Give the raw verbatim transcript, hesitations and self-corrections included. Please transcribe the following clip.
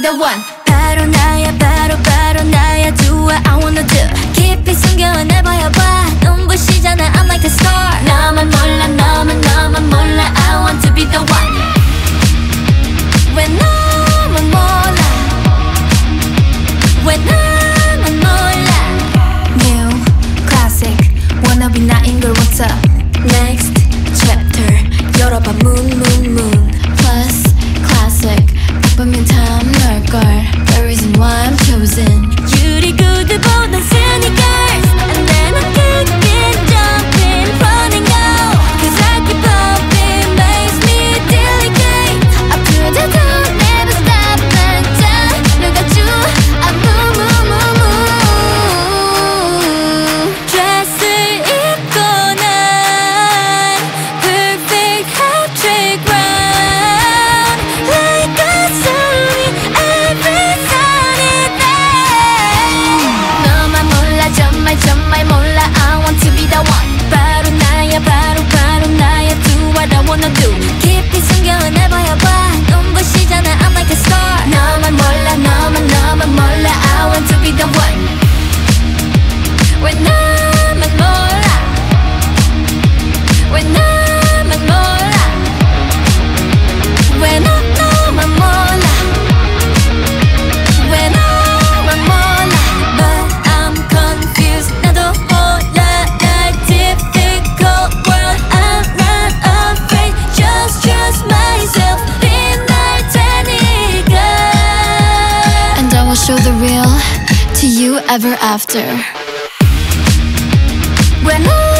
the one. 바로 나야 바로 바로 나야 Do what I wanna do. 깊이 숨겨내봐봐 눈부시잖아 I'm like a star. 나만 몰라 너만 너만 몰라 I want to be the one. 왜 너만 몰라 왜 나만 몰라. New classic wanna be 나인 걸 what's up. Next chapter 열어봐 moon moon moon. Plus classic 바쁘면 탐 널걸. The reason why I'm chosen. 유리구두보다 sneakers. And then I'm kicking, jumping, running out. Cause I keep pumping, makes me delicate. Up to the top, never stop until look at you. I move, move, move, move. Dress을 입고 난 perfect hat trick round. Like a sunny every sunny day. 너만 몰라 정말 정말 몰라 I want to be the one. 바로 나야 바로 바로 나야 Do what I wanna do. 깊이 숨겨내봐봐 눈부시잖아 I'm like a star. 너만 몰라 너만 너만 몰라 I want to be the one. 왜 나만 몰라 왜 나만 몰라 왜 너 너만 몰라 왜 너만 몰라. But I'm confused 나도 몰라 날 difficult world I'm not afraid just trust myself 빛날 테니까. And I will show the real to you ever after. 왜 너